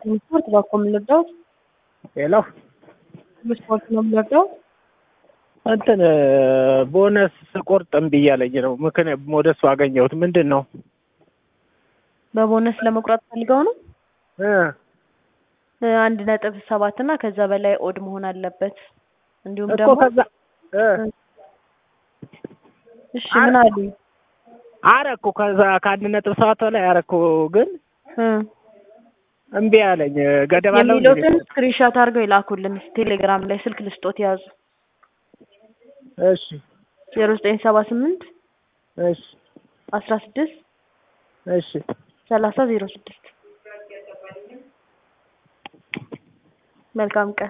ስፖርት ባቆም ልርዳው ሄሎ ስፖርት ነው ልርዳው እንትን ቦነስ ቆርጥ እምቢ እያለኝ ነው። ምክንያት ወደሱ አገኘሁት። ምንድን ነው በቦነስ ለመቁረጥ ፈልገው ነው? 1.7 እና ከዛ በላይ ኦድ መሆን አለበት። እንዲሁም ደግሞ ከዛ እሺ ምን አሉ? አረኩ ከዛ ከ1.7 በላይ አረኩ ግን እምቢ አለኝ። ገደብ አለው የሚሉትን ስክሪንሾት አድርገው ይላኩልን ቴሌግራም ላይ ስልክ ልስጦት ያዙ። እሺ 0978 እሺ 16 እሺ 30 06 መልካም ቀን